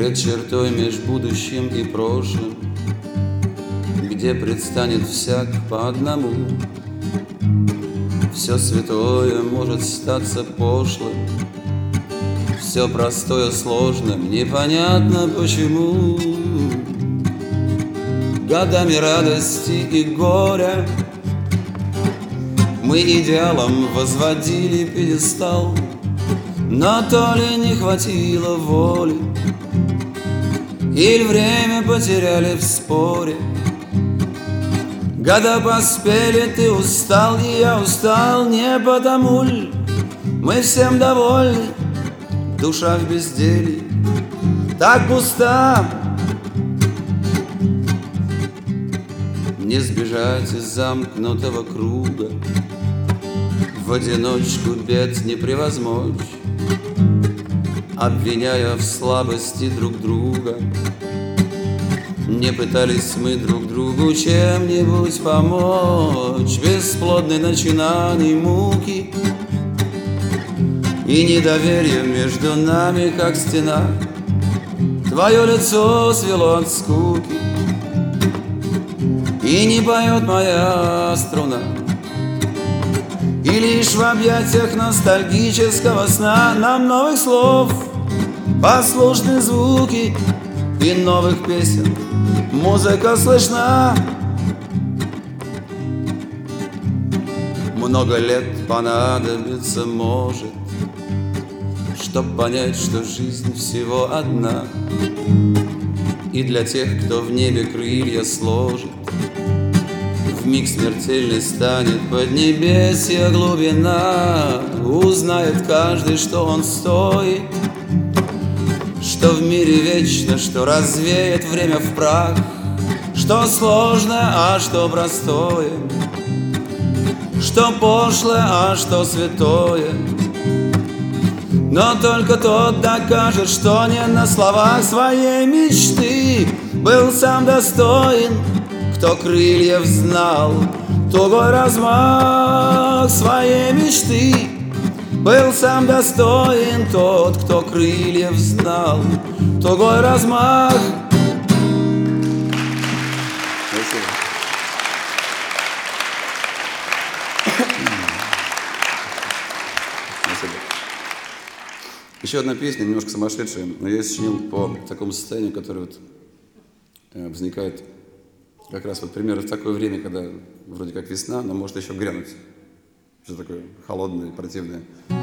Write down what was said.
пред чертой меж будущим и прошлым, где предстанет всяк по одному. Все святое может статься пошлым, все простое сложным, непонятно почему. Годами радости и горя мы идеалом возводили пьедестал, но то ли не хватило воли, или время потеряли в споре. Года поспели, ты устал, и я устал, не потому ли мы всем довольны. Душа в безделье так пуста, не сбежать из замкнутого круга, в одиночку бед не превозмочь, обвиняя в слабости друг друга. Не пытались мы друг другу чем-нибудь помочь, бесплодной начинаний муки и недоверие между нами, как стена. Твое лицо свело от скуки, и не поет моя струна, и лишь в объятиях ностальгического сна нам новых слов послушны звуки и новых песен музыка слышна. Много лет понадобится, может, чтоб понять, что жизнь всего одна, и для тех, кто в небе крылья сложит, вмиг смертельной станет поднебесье глубина. Узнает каждый, что он стоит, что в мире вечно, что развеет время в прах, что сложное, а что простое, что пошлое, а что святое. Но только тот докажет, что не на словах своей мечты был сам достоин, кто крыльев знал, тугой размах своей мечты. Был сам достоин тот, кто крыльев знал, тугой размах. Спасибо. Спасибо. Еще одна песня, немножко сумасшедшая, но я ее сочинил по такому состоянию, которое вот возникает как раз вот примерно в такое время, когда вроде как весна, но может еще грянуть. Что такое холодное, противное.